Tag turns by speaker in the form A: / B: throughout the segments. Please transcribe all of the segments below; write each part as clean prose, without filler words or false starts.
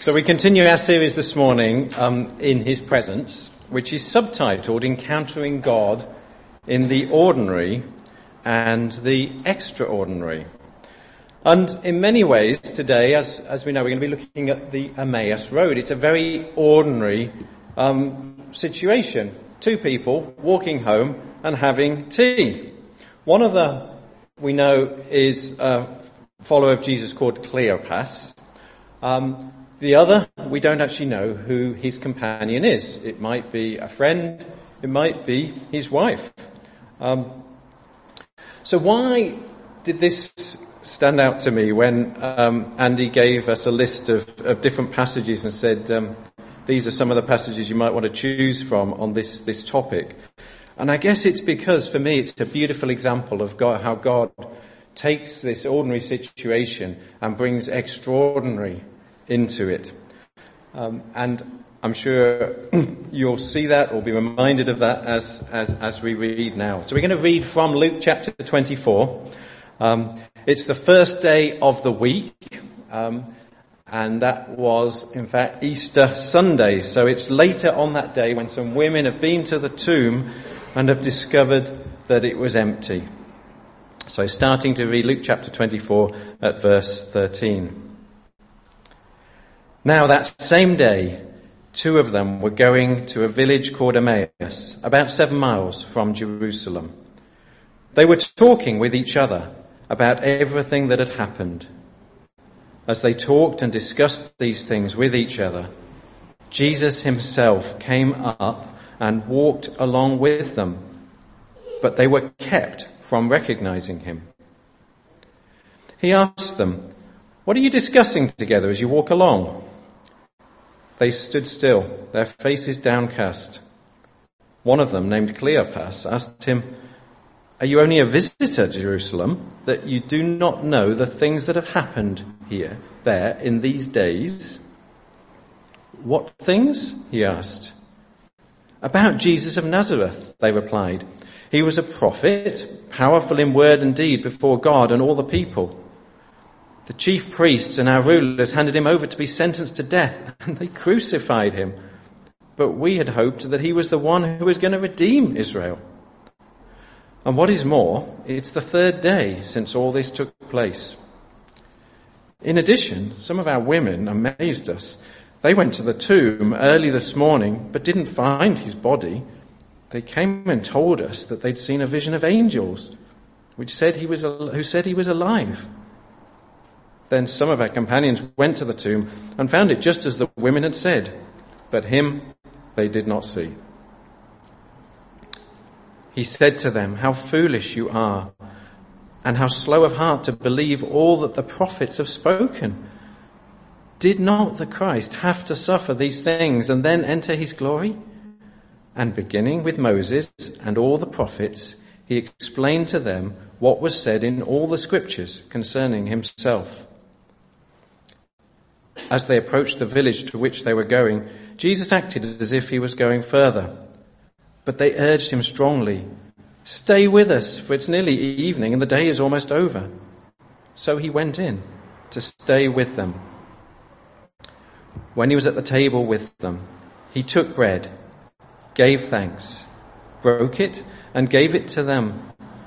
A: So we continue our series this morning in His Presence, which is subtitled Encountering God in the Ordinary and the Extraordinary. And in many ways today, as we know, we're going to be looking at the Emmaus Road. It's a very ordinary situation. Two people walking home and having tea. One of them we know is a follower of Jesus called Cleopas. The other, we don't actually know who his companion is. It might be a friend, it might be his wife. So why did this stand out to me when Andy gave us a list of different passages and said, these are some of the passages you might want to choose from on this topic? And I guess it's because, for me, it's a beautiful example of God, how God takes this ordinary situation and brings extraordinary into it. And I'm sure you'll see that or be reminded of that as we read now. So we're going to read from Luke chapter 24. It's the first day of the week, and that was, in fact, Easter Sunday. So it's later on that day when some women have been to the tomb and have discovered that it was empty. So starting to read Luke chapter 24 at verse 13. Now that same day, two of them were going to a village called Emmaus, about 7 miles from Jerusalem. They were talking with each other about everything that had happened. As they talked and discussed these things with each other, Jesus himself came up and walked along with them, but they were kept from recognizing him. He asked them, "What are you discussing together as you walk along?" They stood still, their faces downcast. One of them, named Cleopas, asked him, "Are you only a visitor to Jerusalem, that you do not know the things that have happened there in these days?" "What things?" he asked. "About Jesus of Nazareth," they replied. "He was a prophet, powerful in word and deed before God and all the people. The chief priests and our rulers handed him over to be sentenced to death, and they crucified him. But we had hoped that he was the one who was going to redeem Israel. And what is more, it's the third day since all this took place. In addition, some of our women amazed us. They went to the tomb early this morning, but didn't find his body. They came and told us that they'd seen a vision of angels, who said he was alive. Then some of our companions went to the tomb and found it just as the women had said, but him they did not see." He said to them, "How foolish you are, and how slow of heart to believe all that the prophets have spoken. Did not the Christ have to suffer these things and then enter his glory?" And beginning with Moses and all the prophets, he explained to them what was said in all the scriptures concerning himself. As they approached the village to which they were going, Jesus acted as if he was going further. But they urged him strongly, "Stay with us, for it's nearly evening and the day is almost over." So he went in to stay with them. When he was at the table with them, he took bread, gave thanks, broke it, and gave it to them,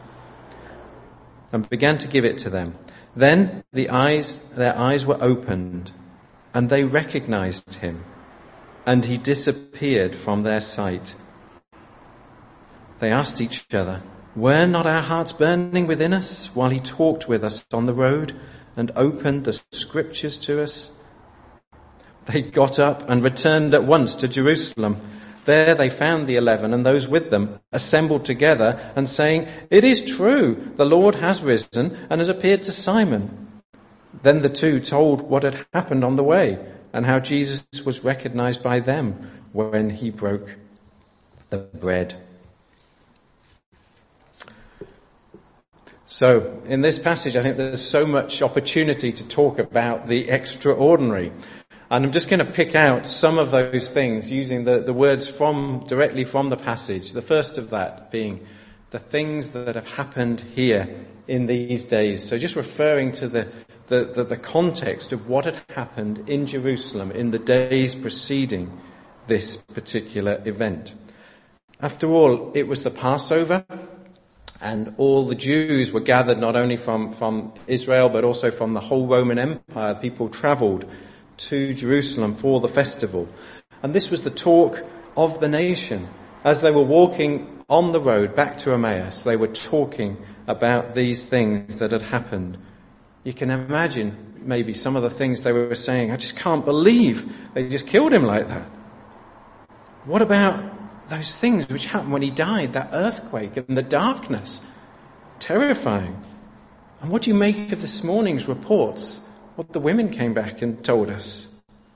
A: and began to give it to them. Then their eyes were opened, and they recognized him, and he disappeared from their sight. They asked each other, "Were not our hearts burning within us while he talked with us on the road and opened the scriptures to us?" They got up and returned at once to Jerusalem. There they found the 11 and those with them assembled together and saying, "It is true, the Lord has risen and has appeared to Simon." Then the two told what had happened on the way and how Jesus was recognized by them when he broke the bread. So, in this passage, I think there's so much opportunity to talk about the extraordinary. And I'm just going to pick out some of those things using the words directly from the passage. The first of that being the things that have happened here in these days. So just referring to the the context of what had happened in Jerusalem in the days preceding this particular event. After all, it was the Passover, and all the Jews were gathered not only from Israel but also from the whole Roman Empire. People travelled to Jerusalem for the festival. And this was the talk of the nation. As they were walking on the road back to Emmaus, they were talking about these things that had happened. You can imagine maybe some of the things they were saying. I just can't believe they just killed him like that. What about those things which happened when he died, that earthquake and the darkness? Terrifying. And what do you make of this morning's reports? What the women came back and told us.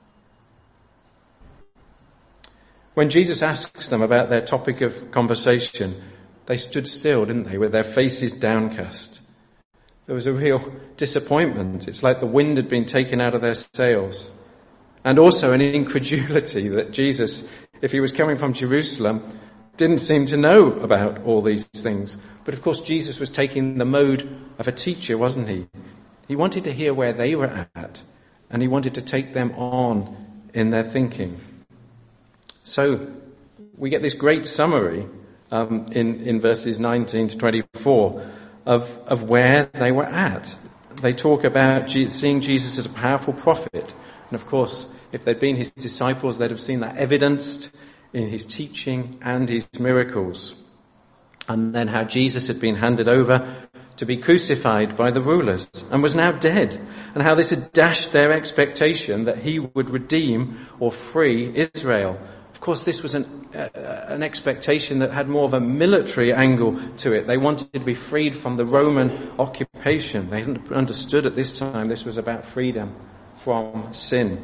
A: When Jesus asks them about their topic of conversation, they stood still, didn't they, with their faces downcast. There was a real disappointment. It's like the wind had been taken out of their sails. And also an incredulity that Jesus, if he was coming from Jerusalem, didn't seem to know about all these things. But of course Jesus was taking the mode of a teacher, wasn't he? He wanted to hear where they were at, and he wanted to take them on in their thinking. So we get this great summary in verses 19 to 24 of where they were at. They talk about seeing Jesus as a powerful prophet. And of course, if they'd been his disciples, they'd have seen that evidenced in his teaching and his miracles. And then how Jesus had been handed over to be crucified by the rulers and was now dead. And how this had dashed their expectation that he would redeem or free Israel. Of course, this was an expectation that had more of a military angle to it. They wanted to be freed from the Roman occupation. They understood at this time this was about freedom from sin.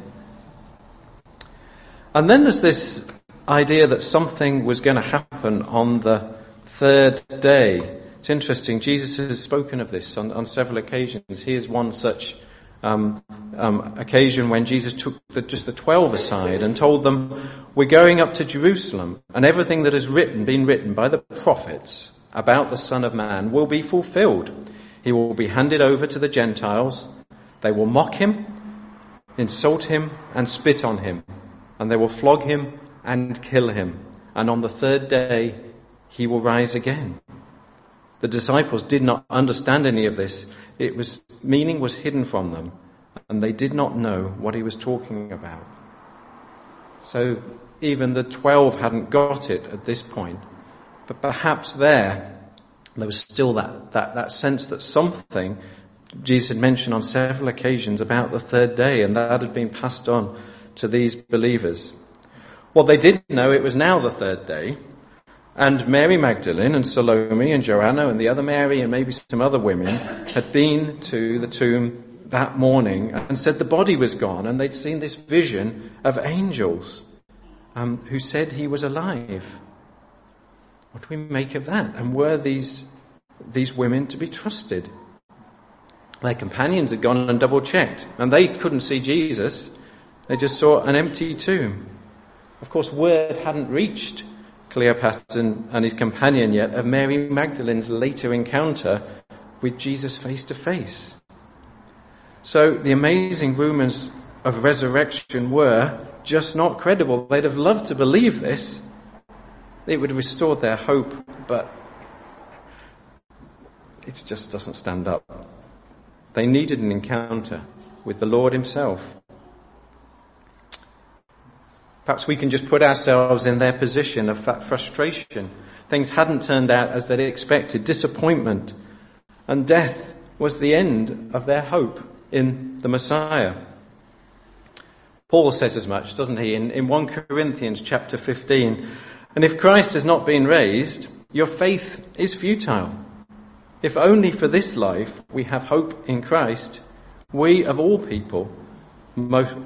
A: And then there's this idea that something was going to happen on the third day. It's interesting. Jesus has spoken of this on several occasions. Here's one such occasion when Jesus took just the 12 aside and told them, we're going up to Jerusalem, and everything that has been written by the prophets about the Son of Man will be fulfilled. He will be handed over to the Gentiles. They will mock him, insult him, and spit on him. And they will flog him and kill him. And on the third day, he will rise again. The disciples did not understand any of this. Meaning was hidden from them, and they did not know what he was talking about. So even the 12 hadn't got it at this point. But perhaps there was still that sense that something Jesus had mentioned on several occasions about the third day, and that had been passed on to these believers. Well, they did know it was now the third day, and Mary Magdalene and Salome and Joanna and the other Mary and maybe some other women had been to the tomb that morning and said the body was gone, and they'd seen this vision of angels who said he was alive. What do we make of that? And were these women to be trusted? Their companions had gone and double-checked, and they couldn't see Jesus. They just saw an empty tomb. Of course, word hadn't reached Cleopas and his companion yet of Mary Magdalene's later encounter with Jesus face to face. So the amazing rumours of resurrection were just not credible. They'd have loved to believe this. It would have restored their hope, but it just doesn't stand up. They needed an encounter with the Lord himself. Perhaps we can just put ourselves in their position of frustration. Things hadn't turned out as they'd expected. Disappointment. And death was the end of their hope in the Messiah. Paul says as much, doesn't he, in 1 Corinthians chapter 15. And if Christ has not been raised, your faith is futile. If only for this life we have hope in Christ, we are of all people most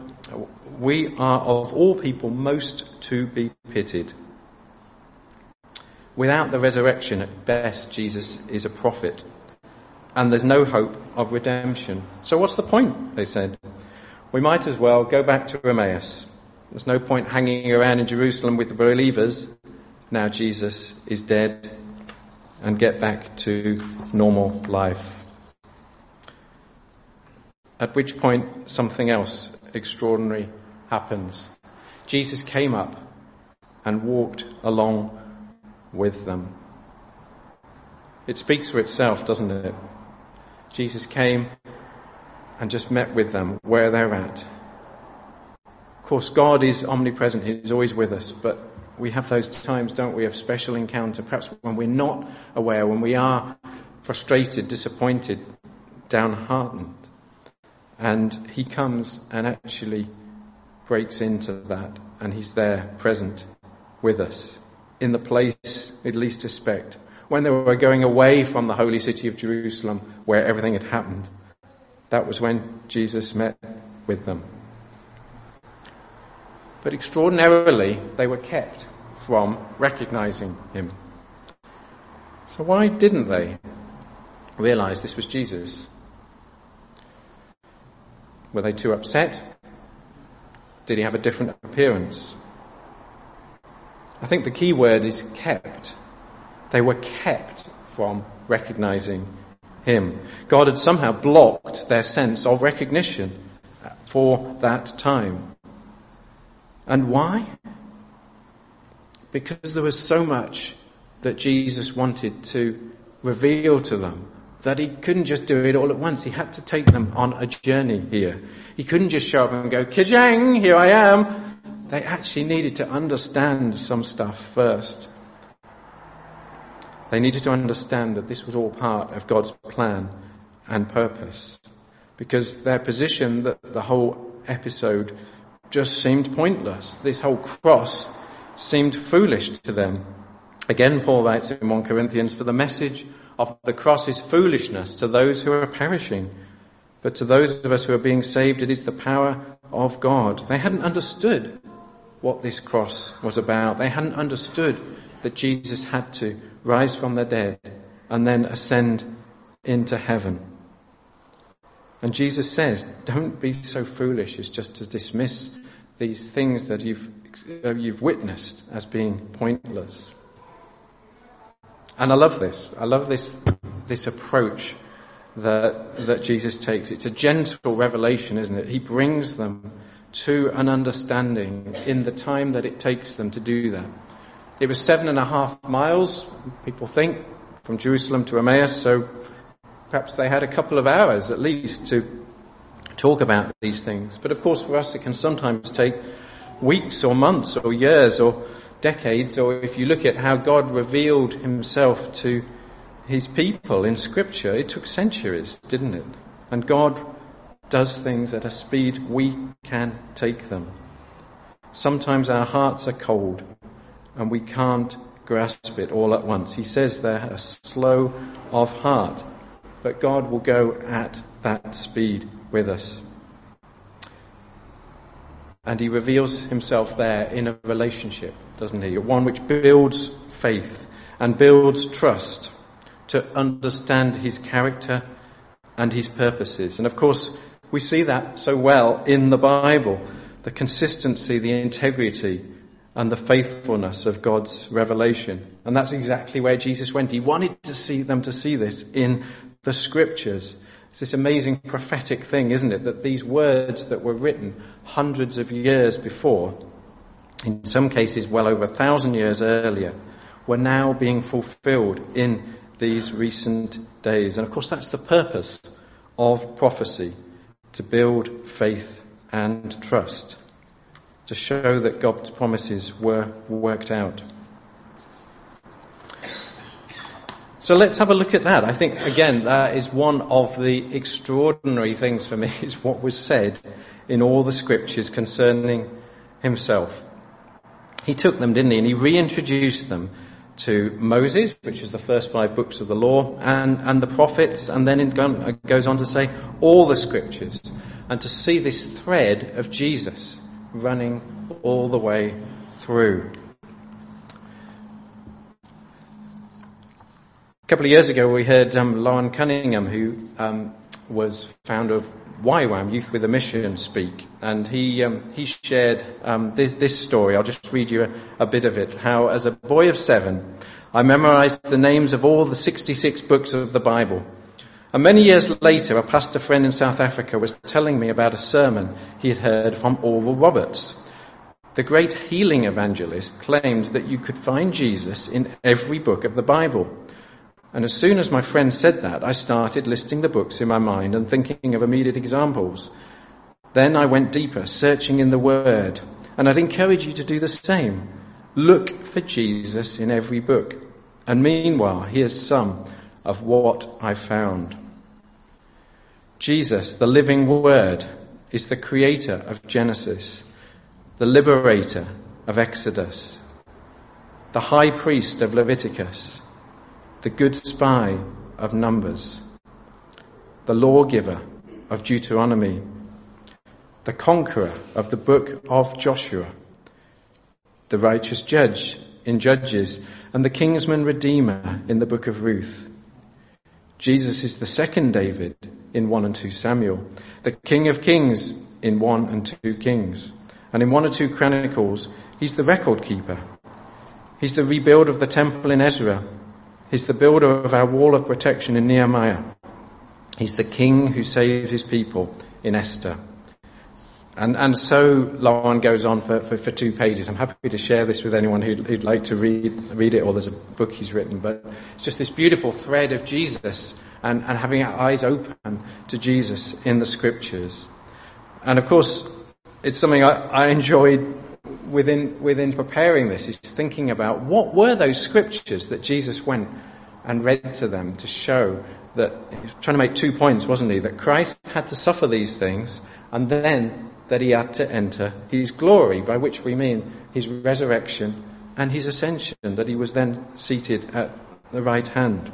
A: to be pitied. Without the resurrection, at best, Jesus is a prophet. And there's no hope of redemption. So what's the point, they said. We might as well go back to Emmaus. There's no point hanging around in Jerusalem with the believers. Now Jesus is dead, and get back to normal life. At which point something else extraordinary happens. Jesus came up and walked along with them. It speaks for itself, doesn't it? Jesus came and just met with them where they're at. Of course, God is omnipresent. He's always with us, but we have those times, don't we, of special encounter, perhaps when we're not aware, when we are frustrated, disappointed, downhearted. And he comes and actually breaks into that, and he's there, present with us, in the place we'd least expect. When they were going away from the holy city of Jerusalem, where everything had happened, that was when Jesus met with them. But extraordinarily, they were kept from recognizing him. So why didn't they realize this was Jesus? Were they too upset? Did he have a different appearance? I think the key word is kept. They were kept from recognizing him. God had somehow blocked their sense of recognition for that time. And why? Because there was so much that Jesus wanted to reveal to them that he couldn't just do it all at once. He had to take them on a journey here. He couldn't just show up and go, "Ka-jang, here I am." They actually needed to understand some stuff first. They needed to understand that this was all part of God's plan and purpose. Because their position, that the whole episode just seemed pointless. This whole cross seemed foolish to them. Again, Paul writes in 1 Corinthians, "For the message of the cross is foolishness to those who are perishing. But to those of us who are being saved, it is the power of God." They hadn't understood what this cross was about. They hadn't understood that Jesus had to rise from the dead and then ascend into heaven. And Jesus says, don't be so foolish as just to dismiss these things that you've witnessed as being pointless. And I love this. I love this approach that Jesus takes. It's a gentle revelation, isn't it? He brings them to an understanding in the time that it takes them to do that. It was 7.5 miles, people think, from Jerusalem to Emmaus, so perhaps they had a couple of hours at least to talk about these things. But of course for us it can sometimes take weeks or months or years or decades, or if you look at how God revealed himself to his people in Scripture, it took centuries, didn't it? And God does things at a speed we can take them. Sometimes our hearts are cold and we can't grasp it all at once. He says they're slow of heart, but God will go at that speed with us. And he reveals himself there in a relationship, doesn't he? One which builds faith and builds trust to understand his character and his purposes. And of course, we see that so well in the Bible, the consistency, the integrity, and the faithfulness of God's revelation. And that's exactly where Jesus went. He wanted to see them to see this in the Scriptures. It's this amazing prophetic thing, isn't it? That these words that were written hundreds of years before, in some cases well over 1,000 years earlier, were now being fulfilled in these recent days. And of course that's the purpose of prophecy, to build faith and trust, to show that God's promises were worked out. So let's have a look at that. I think, again, that is one of the extraordinary things for me, is what was said in all the Scriptures concerning himself. He took them, didn't he? And he reintroduced them to Moses, which is the first 5 books of the law, and the prophets, and then it goes on to say all the Scriptures, and to see this thread of Jesus running all the way through. A couple of years ago we heard Lauren Cunningham, who was founder of YWAM, Youth with a Mission, speak, and he shared this story. I'll just read you a bit of it. How, as a boy of 7, I memorized the names of all the 66 books of the Bible, And many years later, a pastor friend in South Africa was telling me about a sermon he had heard from Oral Roberts. The great healing evangelist claimed that you could find Jesus in every book of the Bible. And as soon as my friend said that, I started listing the books in my mind and thinking of immediate examples. Then I went deeper, searching in the Word. And I'd encourage you to do the same. Look for Jesus in every book. And meanwhile, here's some of what I found. Jesus, the living Word, is the creator of Genesis, the liberator of Exodus, the high priest of Leviticus, the good spy of Numbers, the lawgiver of Deuteronomy, the conqueror of the book of Joshua, the righteous judge in Judges, and the kinsman redeemer in the book of Ruth. Jesus is the second David in 1 and 2 Samuel, the King of Kings in 1 and 2 Kings, and in 1 and 2 Chronicles, he's the record keeper. He's the rebuilder of the temple in Ezra. He's the builder of our wall of protection in Nehemiah. He's the king who saved his people in Esther. And so Lauren goes on for 2 pages. I'm happy to share this with anyone who'd like to read it, or there's a book he's written. But it's just this beautiful thread of Jesus and having our eyes open to Jesus in the scriptures. And of course, it's something I enjoyed within preparing this, is thinking about what were those scriptures that Jesus went and read to them to show that, he was trying to make 2 points, wasn't he? That Christ had to suffer these things, and then that he had to enter his glory, by which we mean his resurrection and his ascension, that he was then seated at the right hand.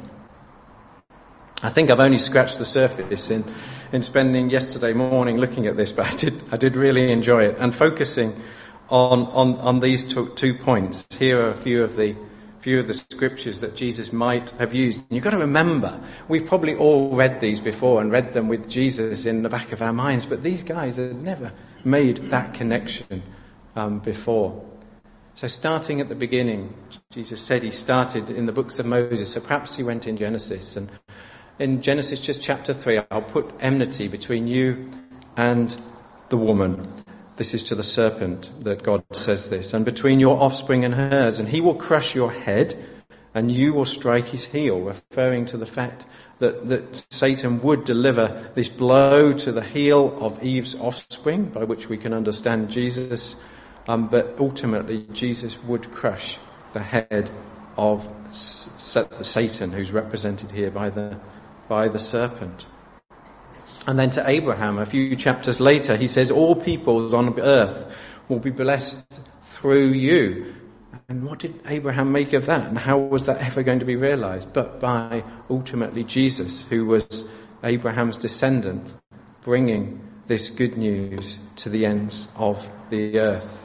A: I think I've only scratched the surface in spending yesterday morning looking at this, but I did really enjoy it, and focusing on these 2 points. Here are a few of the scriptures that Jesus might have used. You've got to remember, we've probably all read these before and read them with Jesus in the back of our minds, but these guys had never made that connection before. So starting at the beginning, Jesus said he started in the books of Moses, so perhaps he went in Genesis. And in Genesis just chapter 3, I'll put enmity between you and the woman. This is to the serpent that God says this. And between your offspring and hers, and he will crush your head, and you will strike his heel, referring to the fact that Satan would deliver this blow to the heel of Eve's offspring, by which we can understand Jesus. But ultimately, Jesus would crush the head of Satan, who's represented here by the serpent. And then to Abraham, a few chapters later, he says, all peoples on earth will be blessed through you. And what did Abraham make of that? And how was that ever going to be realized? But by ultimately Jesus, who was Abraham's descendant, bringing this good news to the ends of the earth.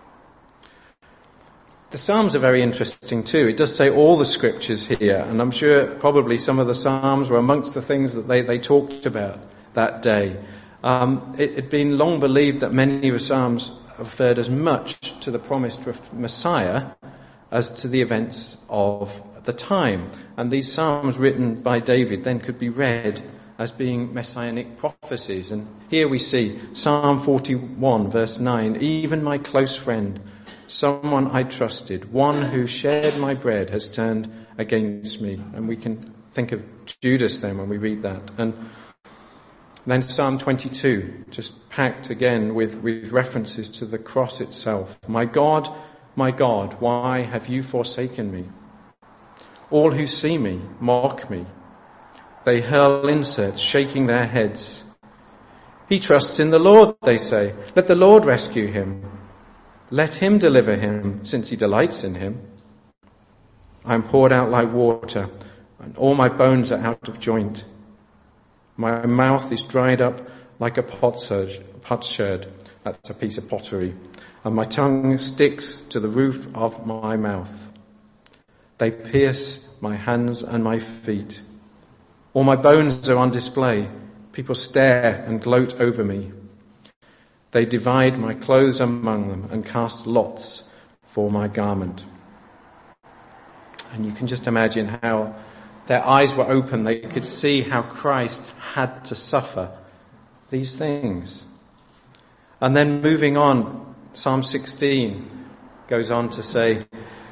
A: The Psalms are very interesting too. It does say all the scriptures here, and I'm sure probably some of the Psalms were amongst the things that they talked about that day. It had been long believed that many of the Psalms referred as much to the promised Messiah as to the events of the time. And these Psalms written by David then could be read as being messianic prophecies. And here we see Psalm 41 verse 9, even my close friend, someone I trusted, one who shared my bread has turned against me. And we can think of Judas then when we read that. And then Psalm 22, just packed again with references to the cross itself. My God, why have you forsaken me? All who see me mock me. They hurl insults, shaking their heads. He trusts in the Lord, they say. Let the Lord rescue him. Let him deliver him, since he delights in him. I am poured out like water, and all my bones are out of joint. My mouth is dried up like a potsherd. That's a piece of pottery. And my tongue sticks to the roof of my mouth. They pierce my hands and my feet. All my bones are on display. People stare and gloat over me. They divide my clothes among them and cast lots for my garment. And you can just imagine how Their eyes were open. They could see how Christ had to suffer these things. And then moving on, Psalm 16 goes on to say,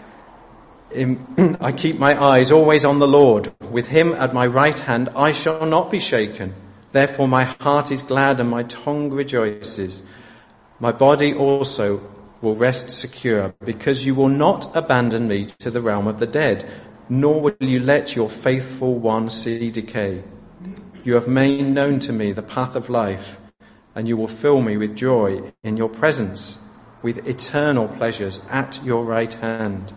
A: I keep my eyes always on the Lord. With him at my right hand, I shall not be shaken. Therefore my heart is glad and my tongue rejoices. My body also will rest secure, because you will not abandon me to the realm of the dead, nor will you let your faithful one see decay. You have made known to me the path of life, and you will fill me with joy in your presence, with eternal pleasures at your right hand.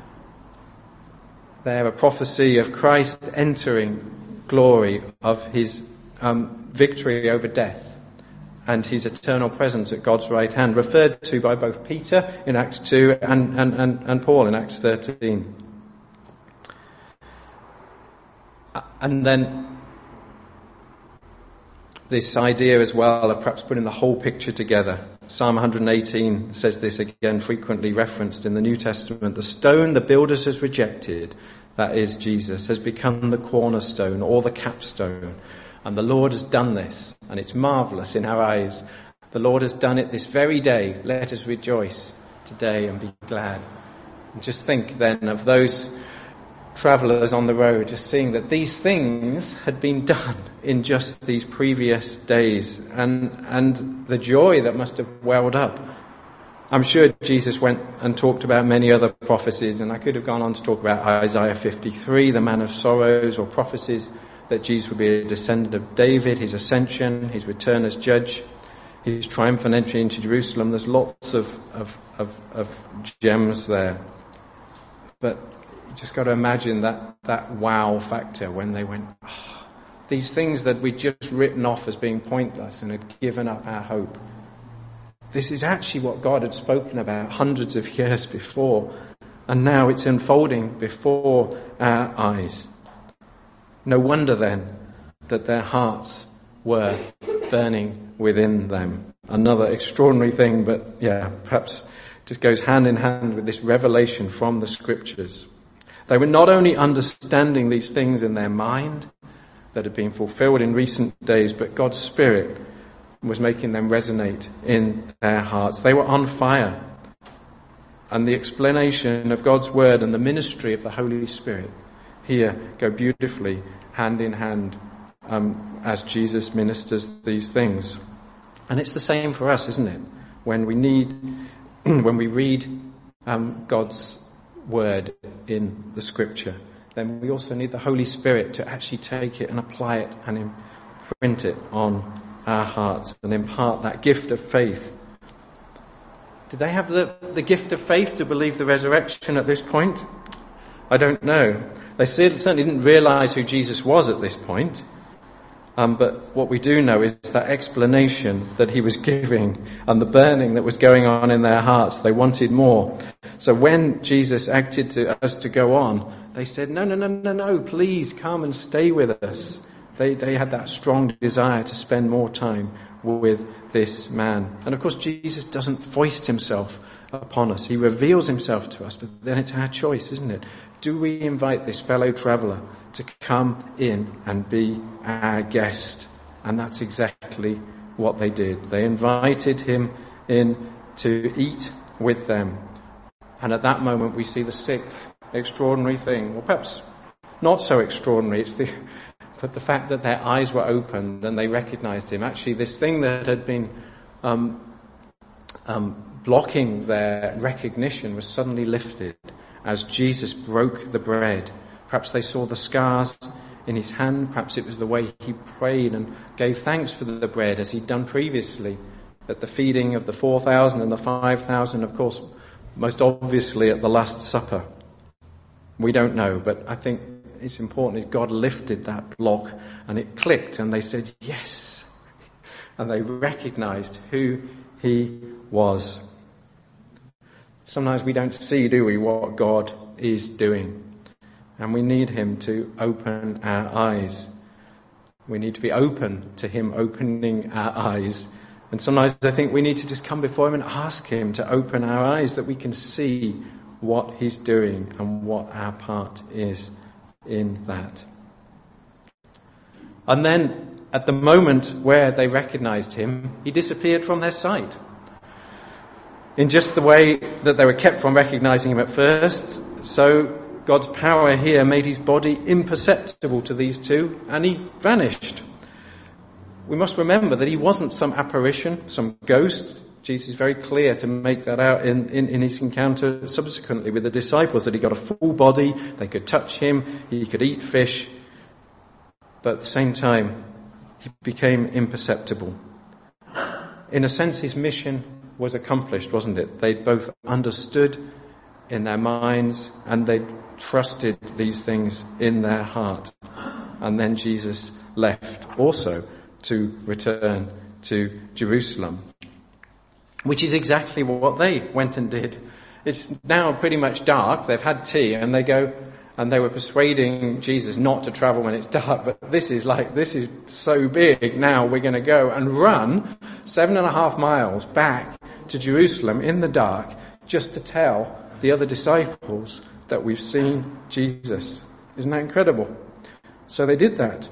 A: There, a prophecy of Christ entering glory, of his victory over death, and his eternal presence at God's right hand, referred to by both Peter in Acts 2 and Paul in Acts 13. And then this idea as well of perhaps putting the whole picture together. Psalm 118 says this again, frequently referenced in the New Testament. The stone the builders has rejected, that is Jesus, has become the cornerstone or the capstone. And the Lord has done this, and it's marvellous in our eyes. The Lord has done it this very day. Let us rejoice today and be glad. And just think then of those travellers on the road, just seeing that these things had been done in just these previous days, and the joy that must have welled up. I'm sure Jesus went and talked about many other prophecies, and I could have gone on to talk about Isaiah 53, the man of sorrows, or prophecies that Jesus would be a descendant of David, his ascension, his return as judge, his triumphant entry into Jerusalem. There's lots of gems there. But you just got to imagine that wow factor when they went, these things that we'd just written off as being pointless and had given up our hope. This is actually what God had spoken about hundreds of years before, and now it's unfolding before our eyes. No wonder then that their hearts were burning within them. Another extraordinary thing, but perhaps just goes hand in hand with this revelation from the scriptures. They were not only understanding these things in their mind that had been fulfilled in recent days, but God's Spirit was making them resonate in their hearts. They were on fire. And the explanation of God's word and the ministry of the Holy Spirit here go beautifully hand in hand as Jesus ministers these things. And it's the same for us, isn't it? When we read God's word in the scripture, then we also need the Holy Spirit to actually take it and apply it and imprint it on our hearts and impart that gift of faith. Did they have the gift of faith to believe the resurrection at this point? I don't know. They certainly didn't realise who Jesus was at this point. But what we do know is that explanation that he was giving and the burning that was going on in their hearts. They wanted more. So when Jesus acted to us to go on, they said, no, please come and stay with us. They had that strong desire to spend more time with this man. And of course, Jesus doesn't foist himself upon us. He reveals himself to us, but then it's our choice, isn't it? Do we invite this fellow traveller to come in and be our guest? And that's exactly what they did. They invited him in to eat with them. And at that moment we see the sixth extraordinary thing. Well, perhaps not so extraordinary. But the fact that their eyes were opened and they recognised him. Actually, this thing that had been blocking their recognition was suddenly lifted as Jesus broke the bread. Perhaps they saw the scars in his hand. Perhaps it was the way he prayed and gave thanks for the bread as he'd done previously at the feeding of the 4,000 and the 5,000, of course, most obviously at the Last Supper. We don't know, but I think it's important is God lifted that block and it clicked and they said yes. And they recognised who he was. Sometimes we don't see, do we, what God is doing. And we need him to open our eyes. We need to be open to him opening our eyes. And sometimes I think we need to just come before him and ask him to open our eyes that we can see what he's doing and what our part is in that. And then at the moment where they recognized him, he disappeared from their sight. In just the way that they were kept from recognizing him at first, so God's power here made his body imperceptible to these two, and he vanished. We must remember that he wasn't some apparition, some ghost. Jesus is very clear to make that out in his encounter subsequently with the disciples, that he got a full body, they could touch him, he could eat fish, but at the same time, he became imperceptible. In a sense, his mission was accomplished, wasn't it? They both understood in their minds and they trusted these things in their heart. And then Jesus left also to return to Jerusalem, which is exactly what they went and did. It's now pretty much dark. They've had tea and they go and they were persuading Jesus not to travel when it's dark. But this is so big. Now we're going to go and run 7.5 miles back to Jerusalem in the dark just to tell the other disciples that we've seen Jesus. Isn't that incredible? So they did that.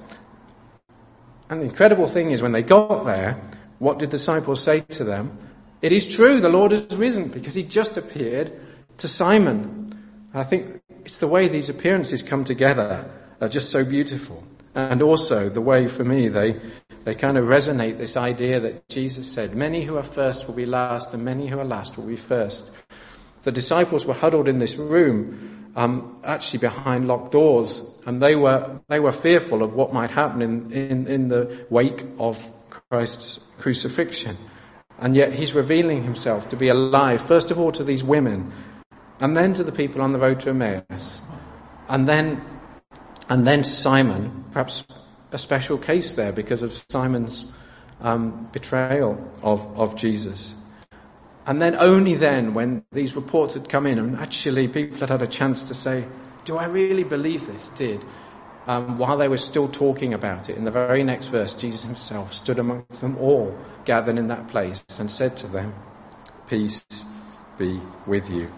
A: And the incredible thing is when they got there, what did the disciples say to them? It is true, the Lord has risen, because he just appeared to Simon. I think it's the way these appearances come together are just so beautiful. And also the way, for me, they kind of resonate this idea that Jesus said, many who are first will be last and many who are last will be first. The disciples were huddled in this room, actually behind locked doors, and they were fearful of what might happen in the wake of Christ's crucifixion. And yet he's revealing himself to be alive, first of all to these women, and then to the people on the road to Emmaus, and then to Simon, perhaps a special case there because of Simon's betrayal of Jesus. And then only then, when these reports had come in, and actually people had had a chance to say, do I really believe this? While they were still talking about it, in the very next verse, Jesus himself stood amongst them all gathered in that place and said to them, peace be with you.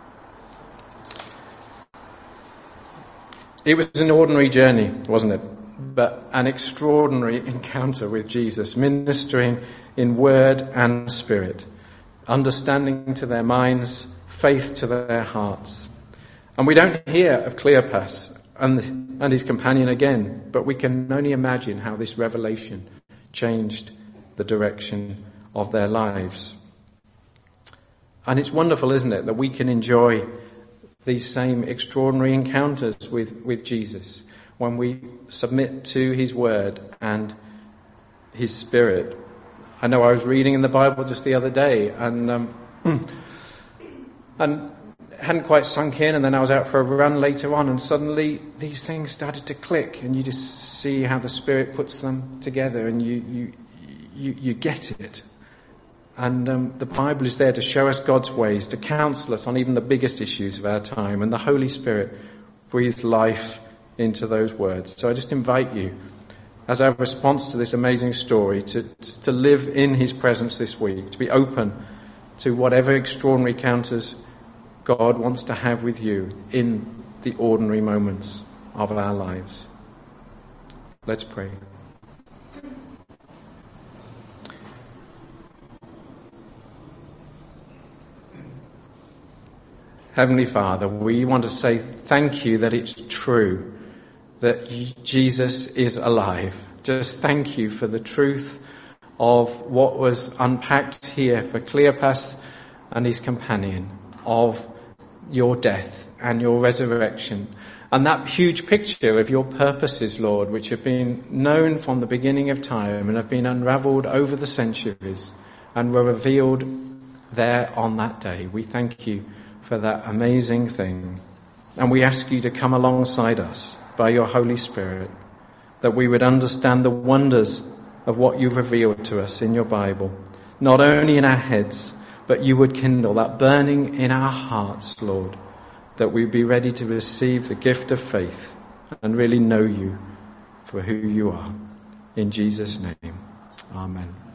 A: It was an ordinary journey, wasn't it? But an extraordinary encounter with Jesus, ministering in word and spirit, understanding to their minds, faith to their hearts. And we don't hear of Cleopas and his companion again, but we can only imagine how this revelation changed the direction of their lives. And it's wonderful, isn't it, that we can enjoy these same extraordinary encounters with Jesus when we submit to his word and his spirit. I know I was reading in the Bible just the other day and hadn't quite sunk in, and then I was out for a run later on, and suddenly these things started to click, and you just see how the Spirit puts them together, and you get it. And the Bible is there to show us God's ways, to counsel us on even the biggest issues of our time, and the Holy Spirit breathes life into those words. So I just invite you, as our response to this amazing story, to live in his presence this week, to be open to whatever extraordinary encounters God wants to have with you in the ordinary moments of our lives. Let's pray. Heavenly Father, we want to say thank you that it's true that Jesus is alive. Just thank you for the truth of what was unpacked here for Cleopas and his companion, of your death and your resurrection, and that huge picture of your purposes, Lord, which have been known from the beginning of time and have been unravelled over the centuries and were revealed there on that day. We thank you for that amazing thing, and we ask you to come alongside us by your Holy Spirit, that we would understand the wonders of what you've revealed to us in your Bible, not only in our heads, but you would kindle that burning in our hearts, Lord, that we'd be ready to receive the gift of faith and really know you for who you are. In Jesus' name, amen.